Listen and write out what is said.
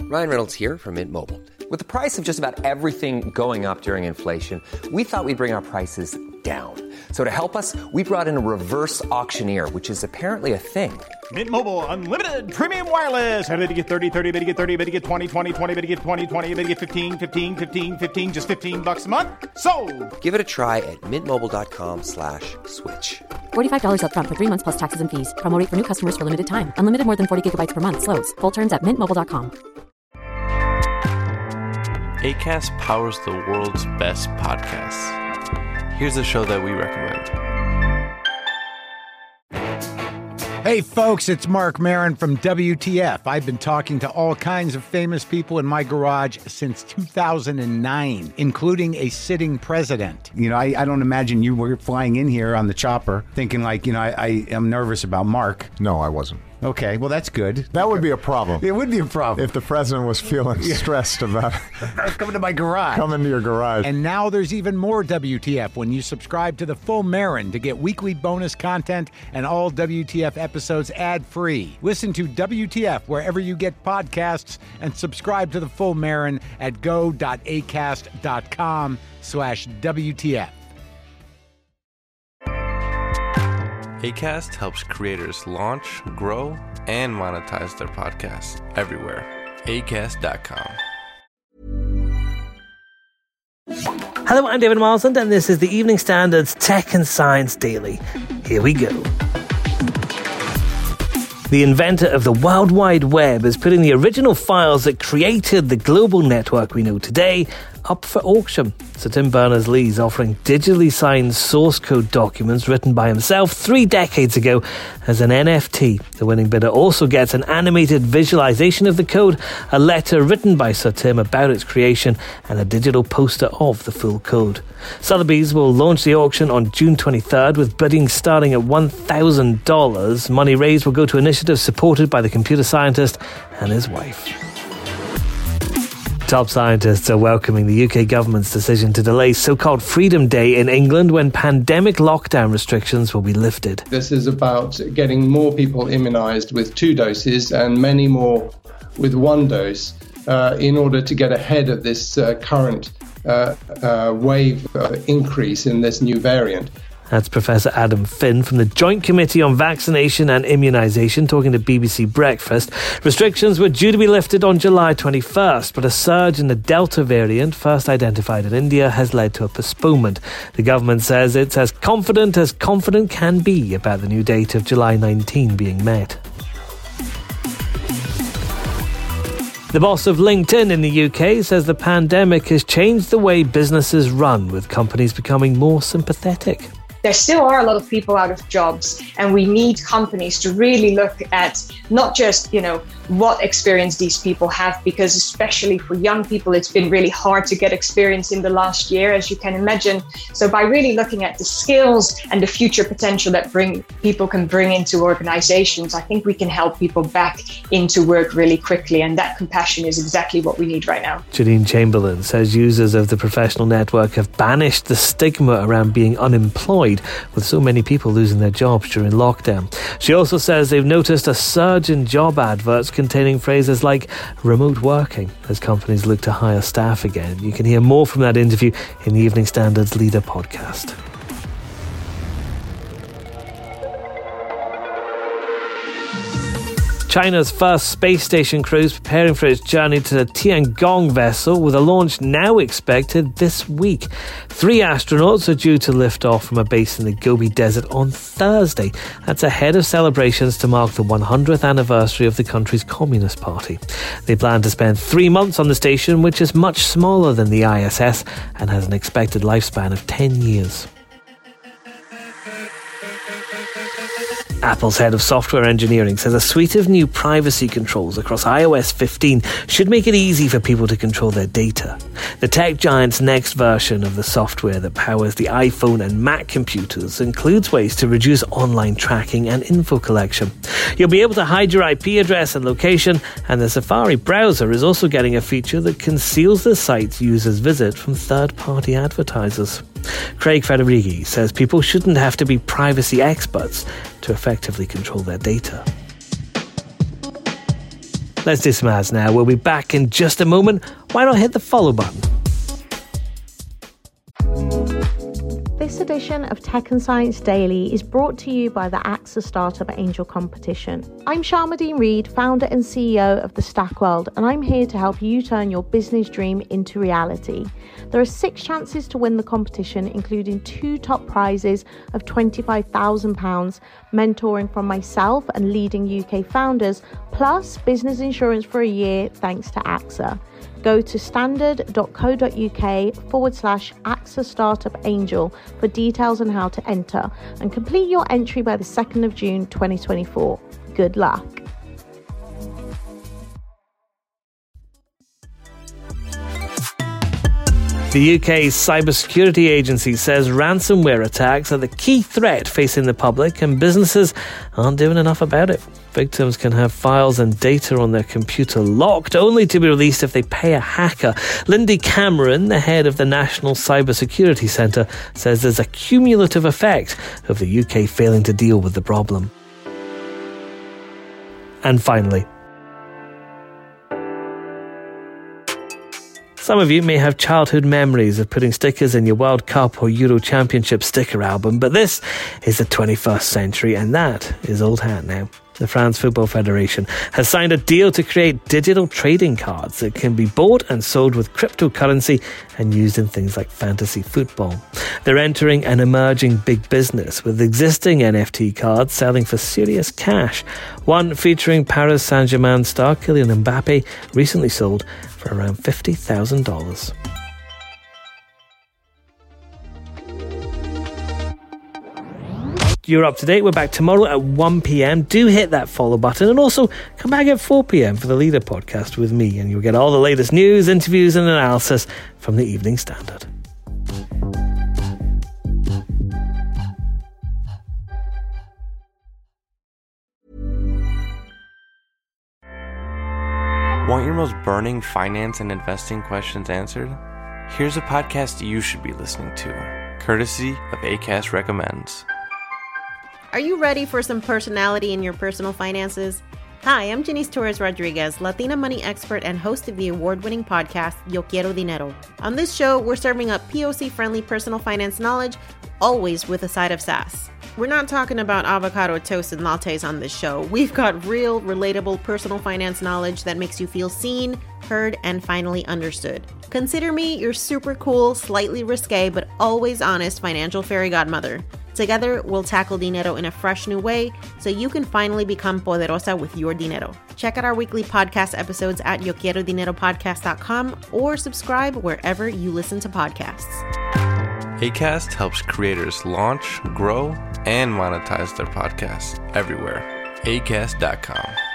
Ryan Reynolds here from Mint Mobile. With the price of just about everything going up during inflation, we thought we'd bring our prices down. So to help us, we brought in a reverse auctioneer, which is apparently a thing. Mint Mobile Unlimited Premium Wireless. How to get 30, 30, bit to get 30, bit to get 20, 20, 20, bit to get 20, 20, bit to get 15, 15, 15, 15, just $15 a month? Sold! Give it a try at mintmobile.com/switch. $45 up front for 3 months plus taxes and fees. Promo rate for new customers for limited time. Unlimited more than 40 gigabytes per month. Slows full terms at mintmobile.com. Acast powers the world's best podcasts. Here's a show that we recommend. Hey folks, it's Mark Maron from WTF. I've been talking to all kinds of famous people in my garage since 2009, including a sitting president. You know, I don't imagine you were flying in here on the chopper thinking like, you know, I am nervous about Mark. No, I wasn't. Okay, well, that's good. That would be a problem. It would be a problem. If the president was feeling stressed about coming to my garage. Coming to your garage. And now there's even more WTF when you subscribe to the Full Marin to get weekly bonus content and all WTF episodes ad-free. Listen to WTF wherever you get podcasts and subscribe to the Full Marin at go.acast.com/WTF. Acast helps creators launch, grow, and monetize their podcasts everywhere. Acast.com. Hello, I'm David Marsland, and this is the Evening Standard's Tech and Science Daily. Here we go. The inventor of the World Wide Web is putting the original files that created the global network we know today up for auction. Sir Tim Berners-Lee is offering digitally signed source code documents written by himself 3 decades ago as an NFT. The winning bidder also gets an animated visualization of the code, a letter written by Sir Tim about its creation, and a digital poster of the full code. Sotheby's will launch the auction on June 23rd with bidding starting at $1,000. Money raised will go to initiatives supported by the computer scientist and his wife. Top scientists are welcoming the UK government's decision to delay so-called Freedom Day in England when pandemic lockdown restrictions will be lifted. This is about getting more people immunised with 2 doses and many more with 1 dose in order to get ahead of this current wave increase in this new variant. That's Professor Adam Finn from the Joint Committee on Vaccination and Immunisation talking to BBC Breakfast. Restrictions were due to be lifted on July 21st, but a surge in the Delta variant, first identified in India, has led to a postponement. The government says it's as confident can be about the new date of July 19 being met. The boss of LinkedIn in the UK says the pandemic has changed the way businesses run, with companies becoming more sympathetic. There still are a lot of people out of jobs, and we need companies to really look at not just, what experience these people have, because especially for young people, it's been really hard to get experience in the last year, as you can imagine. So by really looking at the skills and the future potential that people can bring into organizations, I think we can help people back into work really quickly. And that compassion is exactly what we need right now. Janine Chamberlain says users of the professional network have banished the stigma around being unemployed, with so many people losing their jobs during lockdown. She also says they've noticed a surge in job adverts containing phrases like remote working as companies look to hire staff again. You can hear more from that interview in the Evening Standard's Leader podcast. China's first space station crew is preparing for its journey to the Tiangong vessel, with a launch now expected this week. 3 astronauts are due to lift off from a base in the Gobi Desert on Thursday. That's ahead of celebrations to mark the 100th anniversary of the country's Communist Party. They plan to spend 3 months on the station, which is much smaller than the ISS and has an expected lifespan of 10 years. Apple's head of software engineering says a suite of new privacy controls across iOS 15 should make it easy for people to control their data. The tech giant's next version of the software that powers the iPhone and Mac computers includes ways to reduce online tracking and info collection. You'll be able to hide your IP address and location, and the Safari browser is also getting a feature that conceals the sites users visit from third-party advertisers. Craig Federighi says people shouldn't have to be privacy experts to effectively control their data. Let's do some ads now. We'll be back in just a moment. Why not hit the follow button? This edition of Tech and Science Daily is brought to you by the AXA Startup Angel Competition. I'm Sharmadean Reed, founder and CEO of The Stack World, and I'm here to help you turn your business dream into reality. There are 6 chances to win the competition, including 2 top prizes of £25,000, mentoring from myself and leading UK founders, plus business insurance for a year thanks to AXA. Go to standard.co.uk/AXA Startup Angel for details on how to enter and complete your entry by the 2nd of June 2024. Good luck. The UK's cybersecurity agency says ransomware attacks are the key threat facing the public and businesses aren't doing enough about it. Victims can have files and data on their computer locked, only to be released if they pay a hacker. Lindy Cameron, the head of the National Cybersecurity Centre, says there's a cumulative effect of the UK failing to deal with the problem. And finally, some of you may have childhood memories of putting stickers in your World Cup or Euro Championship sticker album, but this is the 21st century, and that is old hat now. The France Football Federation has signed a deal to create digital trading cards that can be bought and sold with cryptocurrency and used in things like fantasy football. They're entering an emerging big business with existing NFT cards selling for serious cash. One featuring Paris Saint-Germain star Kylian Mbappe recently sold for around $50,000. You're up to date. We're back tomorrow at 1 p.m. Do hit that follow button and also come back at 4 p.m. for the Leader podcast with me, and you'll get all the latest news, interviews and analysis from the Evening Standard. Want your most burning finance and investing questions answered? Here's a podcast you should be listening to, courtesy of Acast Recommends. Are you ready for some personality in your personal finances? Hi, I'm Janice Torres-Rodriguez, Latina money expert and host of the award-winning podcast, Yo Quiero Dinero. On this show, we're serving up POC-friendly personal finance knowledge, always with a side of sass. We're not talking about avocado toast and lattes on this show. We've got real, relatable personal finance knowledge that makes you feel seen, heard, and finally understood. Consider me your super cool, slightly risque, but always honest financial fairy godmother. Together, we'll tackle dinero in a fresh new way so you can finally become poderosa with your dinero. Check out our weekly podcast episodes at YoQuieroDineroPodcast.com or subscribe wherever you listen to podcasts. Acast helps creators launch, grow, and monetize their podcasts everywhere. Acast.com.